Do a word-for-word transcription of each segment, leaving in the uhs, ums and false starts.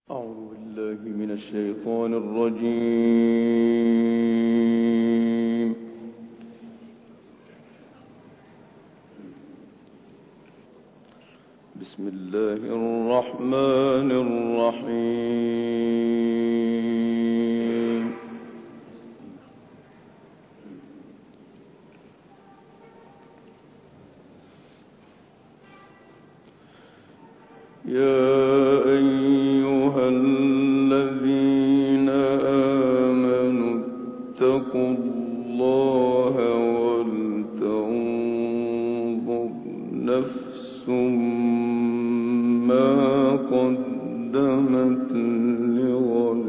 أعوذ بالله من الشيطان الرجيم. بسم الله الرحمن الرحيم. يا أيها الذين آمنوا اتقوا الله ولتنظر نفس ما قدمت لغد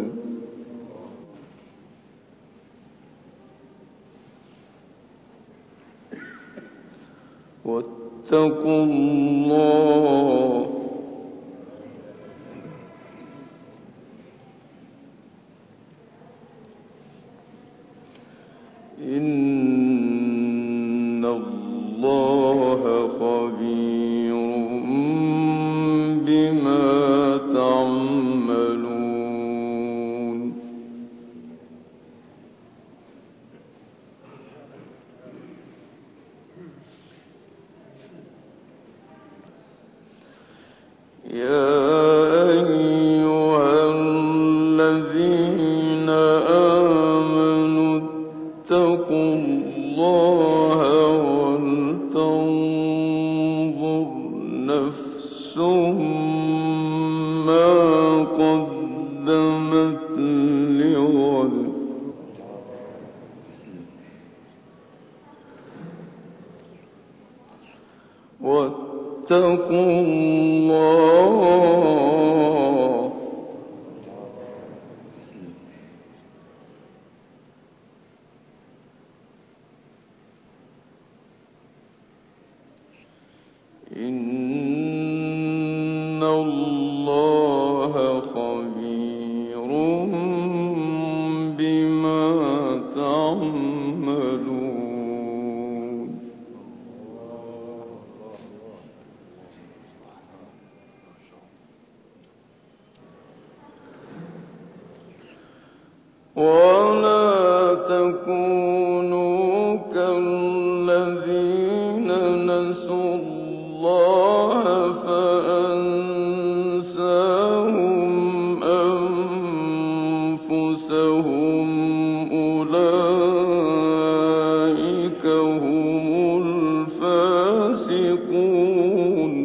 واتقوا الله إن الله خبير بما تعملون. يا أيها الذين آمنوا اتقوا الله ولتنظر نفس ما قدمت لغد واتقوا الله إن الله خبير بما تعملون. ولا تكونوا كالذين نسوا الله فأنساهم أنفسهم أولئك هم الفاسقون.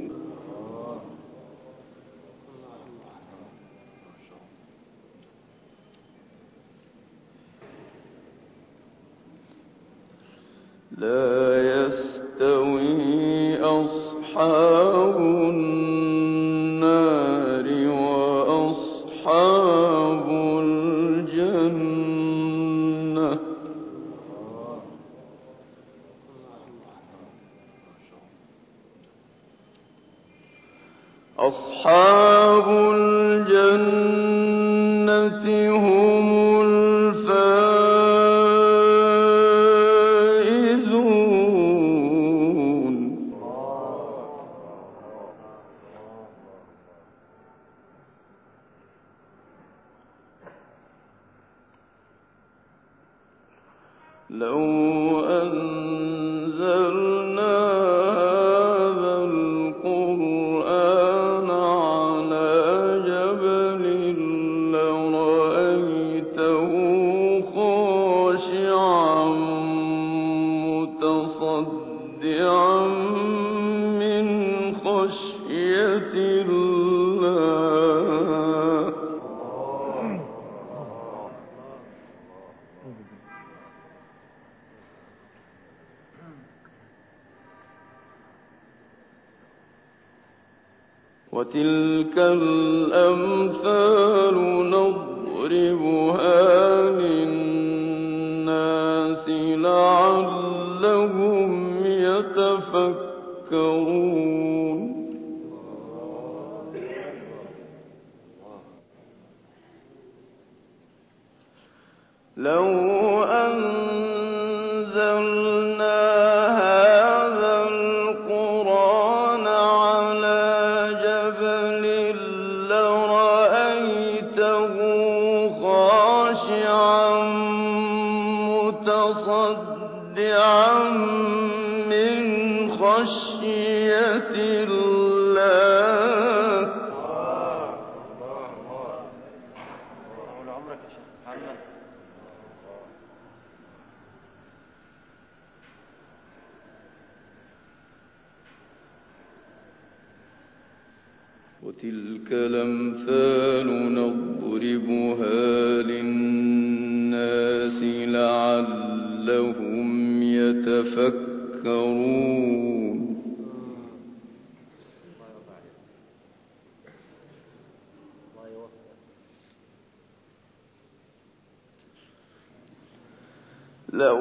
لا يستوي أصحاب النار وأصحاب الجنة أصحاب الجنة هم الفائزون. لو أنزلنا هذا القرآن على جبل لرأيته خاشعا متصدعا من خشية الله. وتلك الأمثال نضربها للناس لعلهم يتفكرون. لو أنزلنا هذا القرآن على جبل لرأيته وتلك الأمثال نضربها للناس لعلهم يتفكرون. لو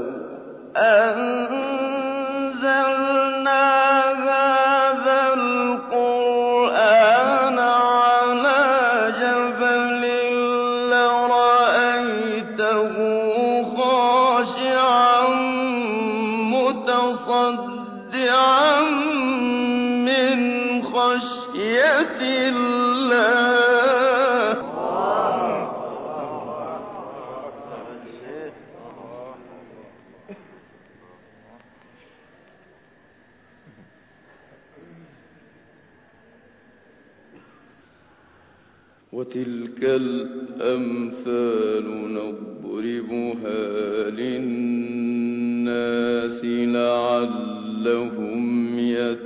أنزلنا هذا القرآن على جبل لرأيته خاشعا متصدعا من خشية الله. وتلك الأمثال نضربها للناس لعلهم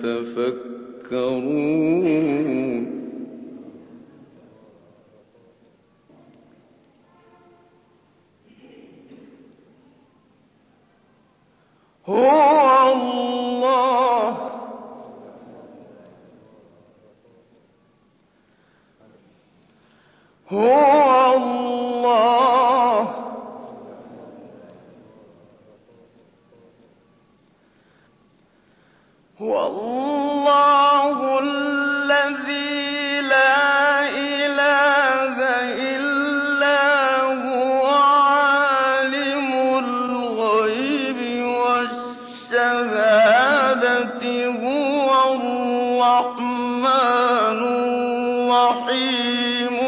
يتفكرون. هو الله هو الله هو الله الذي لا إله إلا هو عالم الغيب والشهادة هو الرحمن الرحيم.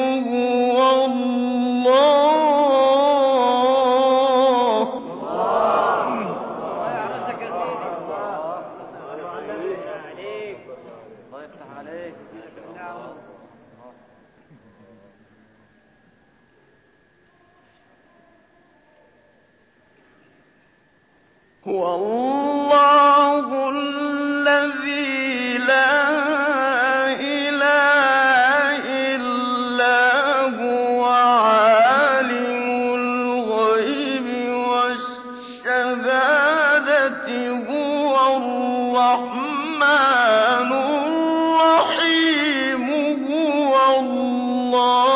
هو الله الذي لا إله إلا هو عالم الغيب والشهادة هو الرحمن الرحيم. هو الله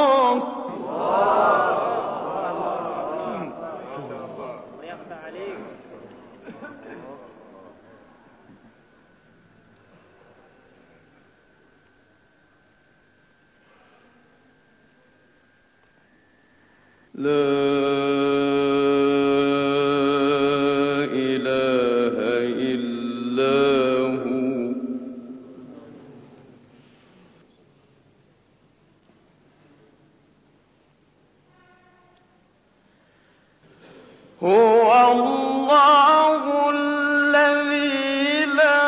لا إله إلا هو. هو الله الذي لا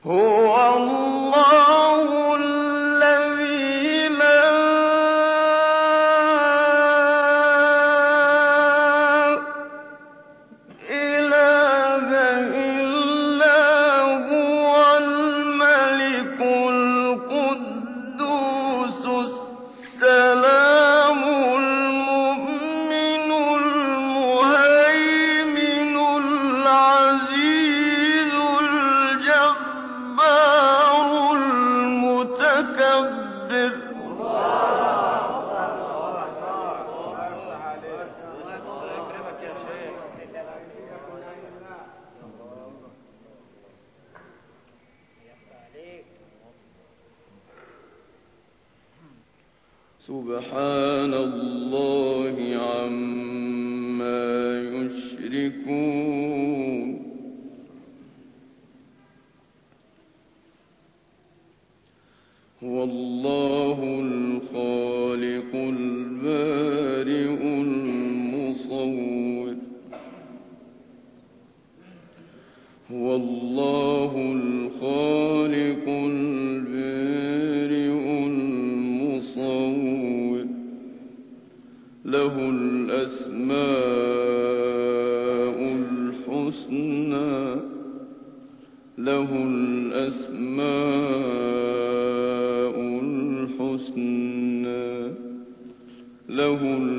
هو الله الذي لا إله إلا هو الملك القدوس السلام المؤمن المهيمن العزيز الجبار المتكبر. سبحان الله عما يشركون. هو الله الخالق البارئ المصور. هو الله الخالق البارئ المصور. له الأسماء الحسنى. له الأسماء الحسنى. له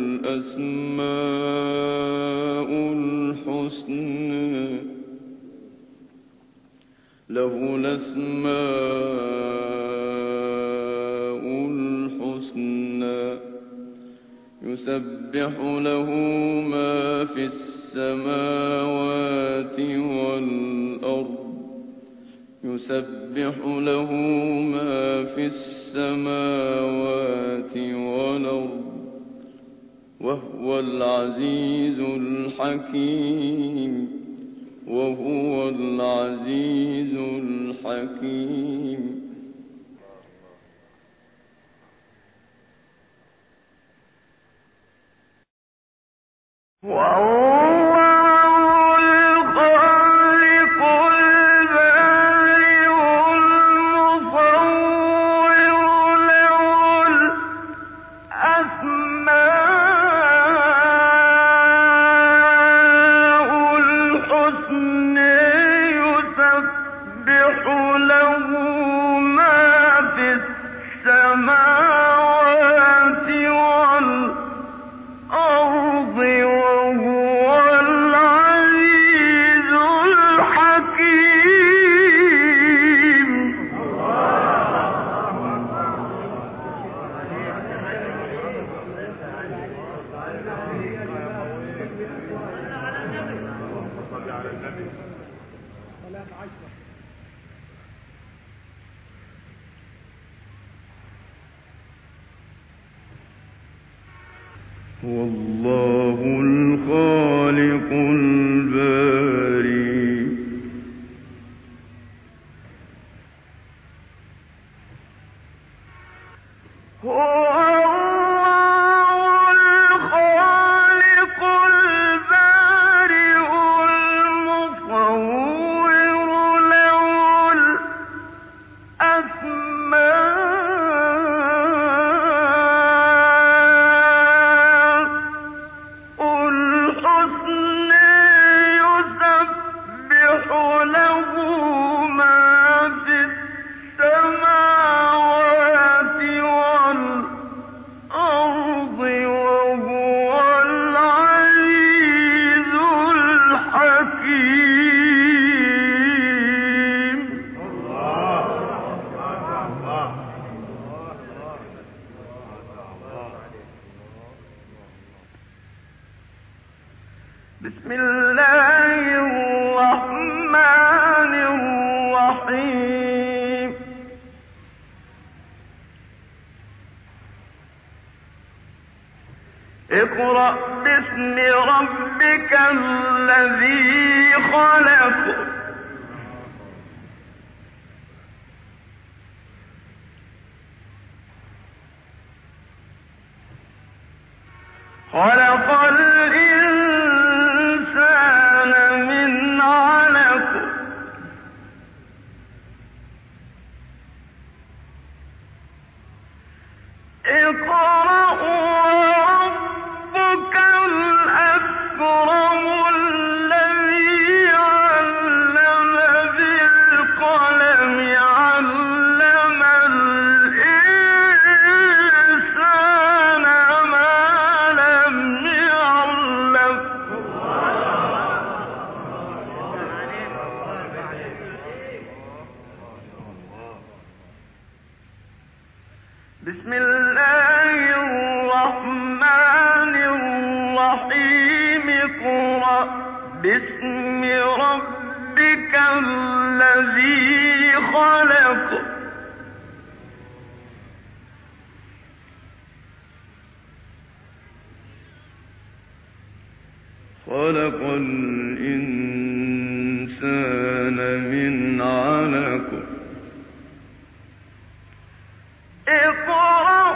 الأسماء الحسنى. له الأسماء الحسنى. يسبح له ما في السماوات والأرض. يسبح له ما في السماوات والأرض وهو العزيز الحكيم. وهو العزيز الحكيم. هو الله الخالق البارئ. بسم الله الرحمن الرحيم. اقرأ باسم ربك الذي خلق. خلق الإنسان من علق. بسم الله الرحمن الرحيم اقرأ باسم ربك الذي خلق خلق الإنسان من علق اقرأ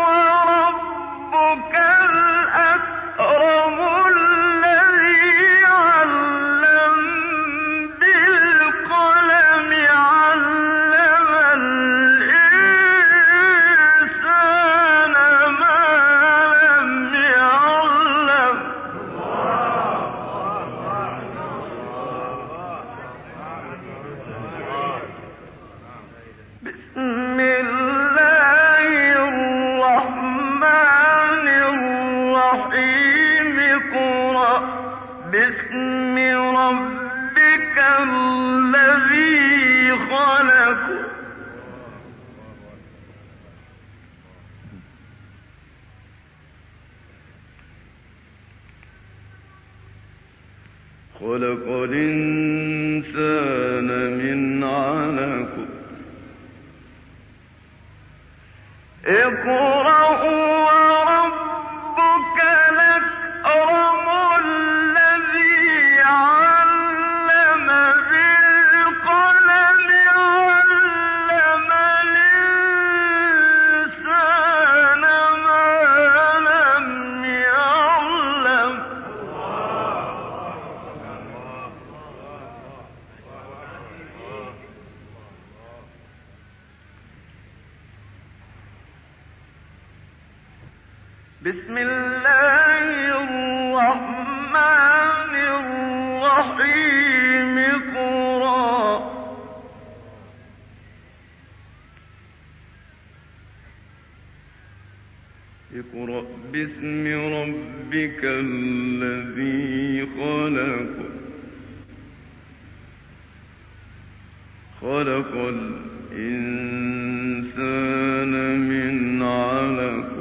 وربك الأكرم الذي علم بالقلم علم الإنسان ما لم يعلم بسم الله الرحمن الرحيم اقرأ باسم ربك الذي خلق خلق الإنسان من علق اقرأ وربك الأكرم الذي علم بالقلم علم الإنسان ما لم يعلم بسم الله الرحمن الرحيم اقرأ اقرأ باسم ربك الذي خلق خلق الإنسان من علق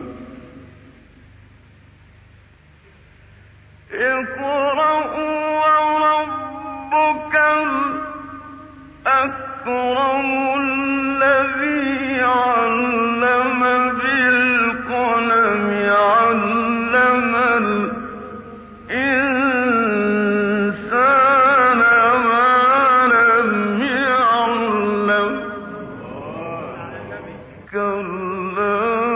اقرأ وربك الأكرم الذي علم بالقلم علم الإنسان ما لم يعلم كلا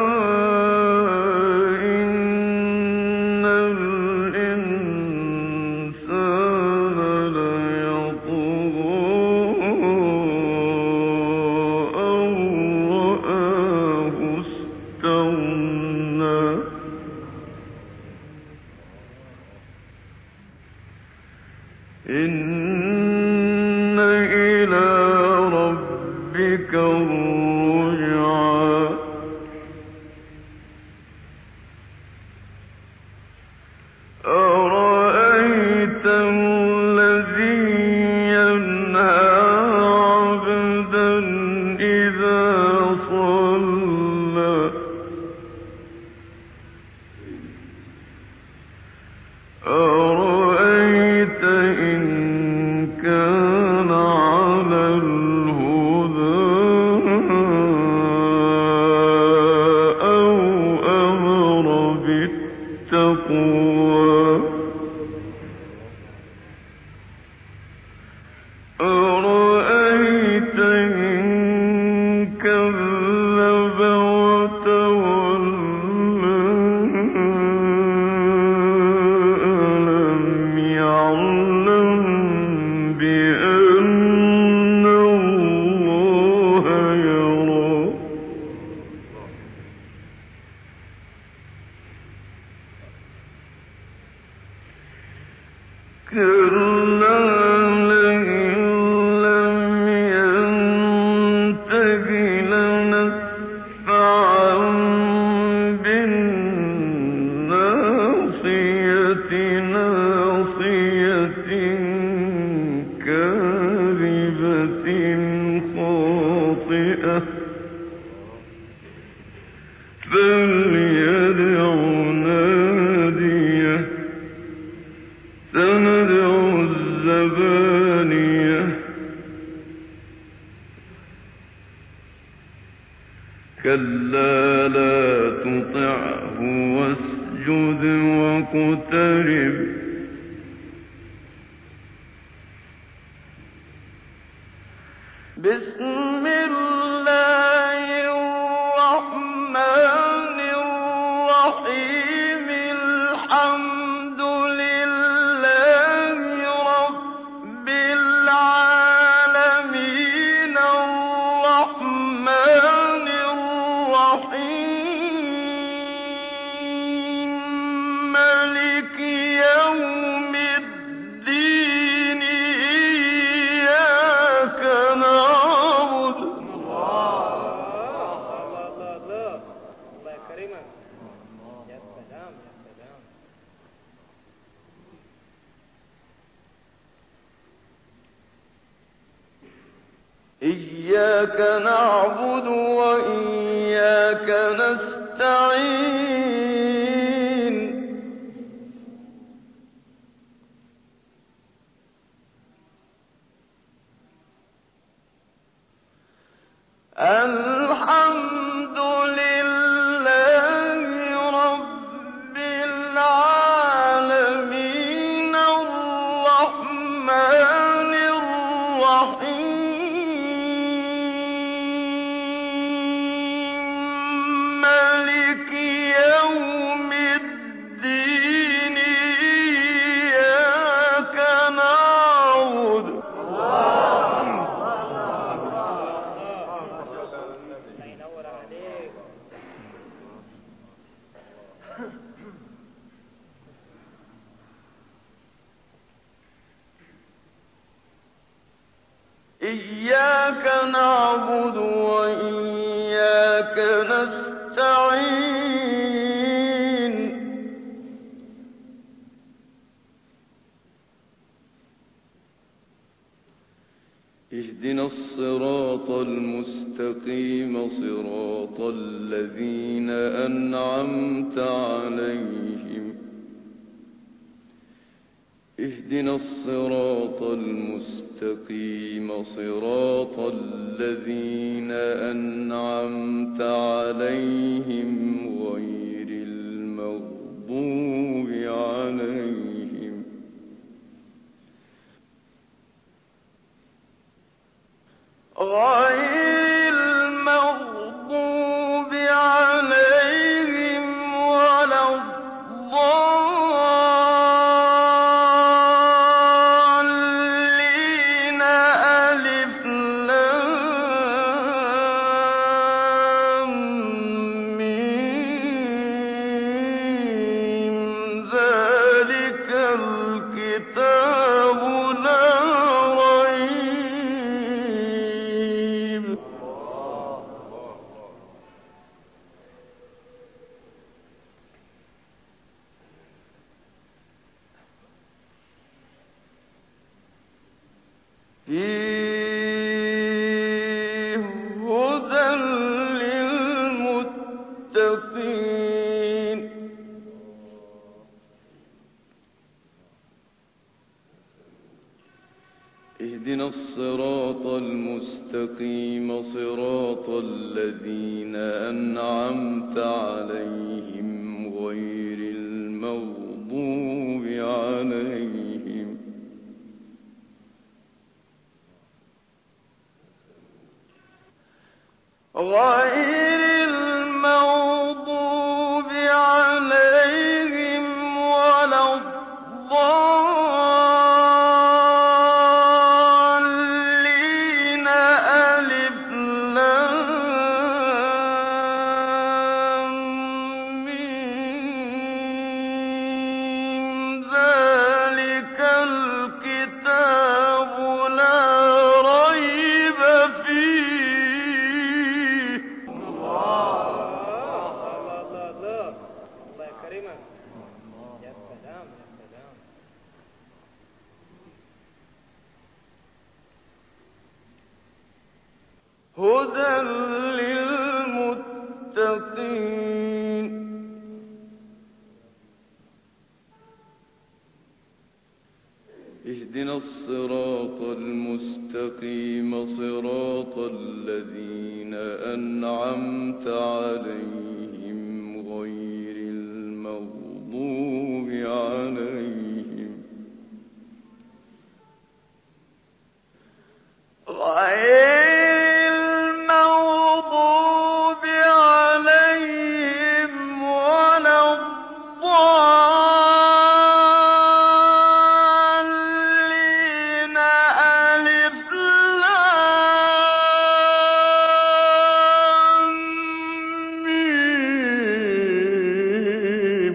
إن إلى ربك الرجعى أرأيت الذي ينهى عبدا إذا صلى أرأيت إن كان على الهدى أو أمر بالتقوى أرأيت إن خاطئة فليدع ناديه سندع الزبانية كلا لا تطعه واسجد واقترب بسم الله الرحمن الرحيم الحمد لله رب العالمين الرحمن الرحيم مالك يوم الدين إياك نعبد إياك نعبد وإياك نستعين الحمد لله رب العالمين الرحمن الرحيم مالك يوم الدين إياك نعبد إياك نعبد وإياك نستعين اهدنا الصراط المستقيم صراط الذين أنعمت عليهم اهدنا الصراط المستقيم صراط الذين أنعمت عليهم غير المغضوب عليهم غير المغضوب عليهم ولا الضالين ألف لام ميم ذلك الكتاب لا ريب فيه هدى للمتقين اهدنا الصراط المستقيم صراط الذين أنعمت عليهم غير المغضوب عليهم غير المغضوب عليهم ولا الضالين ألف لام ميم ذلك الكتاب لا ريب فيه هدى للمتقين اهدنا الصراط المستقيم صراط الذين أنعمت عليهم غير المغضوب عليهم غير المغضوب عليهم ولا الضالين ألف لام ميم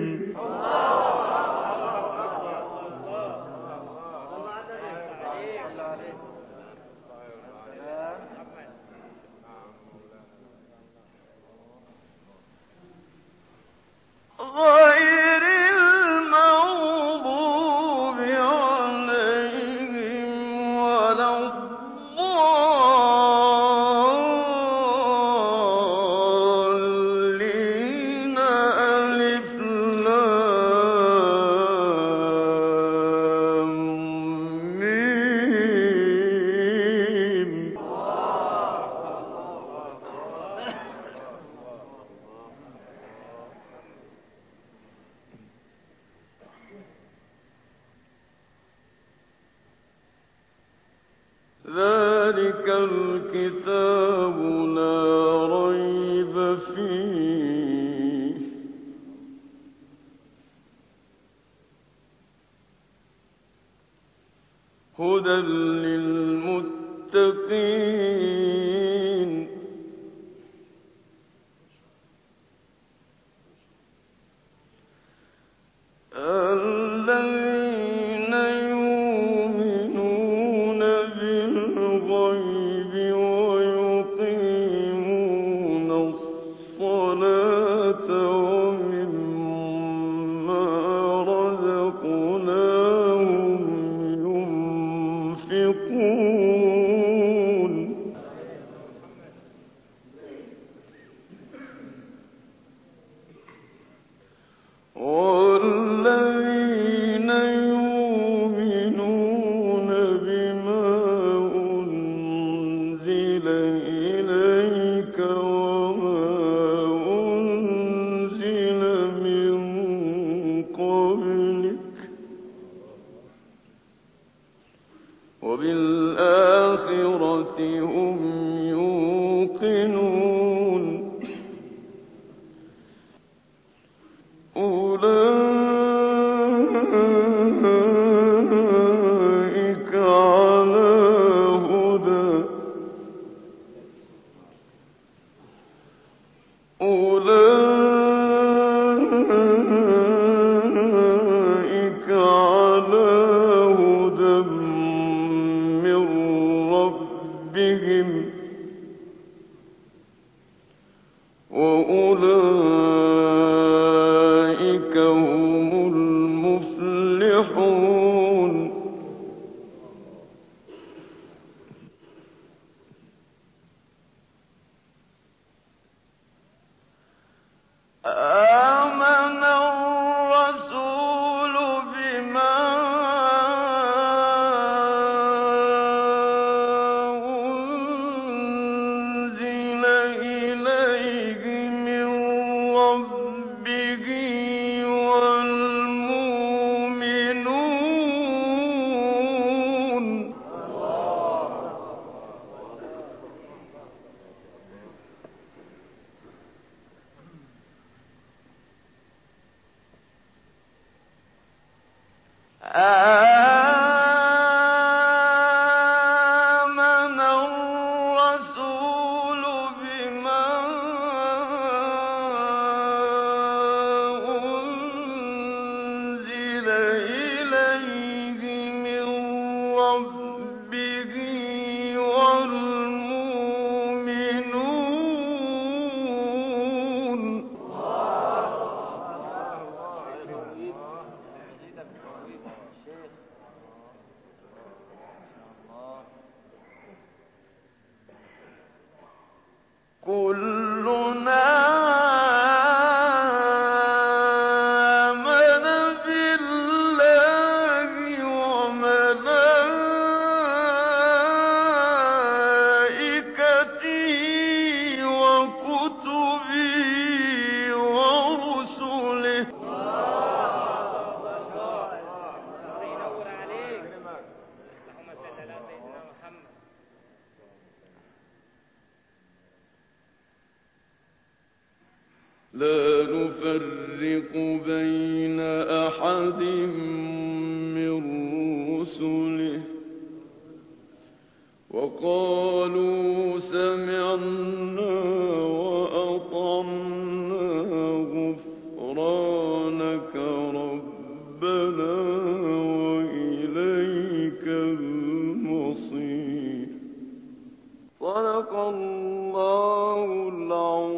غير المغضوب عليهم ولا الضالين ألف لام ميم ذلك الكتاب لا ريب فيه هدى للمتقين الذين يؤمنون بالغيب ويقيمون الصلاة ومما رزقناهم ينفقون والذين يؤمنون بما أنزل إليك وما أنزل من قبلك وبالآخرة هم يوقنون أولئك على هدى أولئك على هدى من ربهم وأولئك هم المفلحون آمن الرسول بما أنزل إليه من ربه والمؤمنون آمن الرسول بما أنزل إليه من ربه والمؤمنون كلنا آمن بالله وملائكته وكتبه ورسله لا نفرق بين أحد من رسله وقالوا سمعنا وأطعنا غفرانك ربنا وإليك المصير. صدق الله العظيم.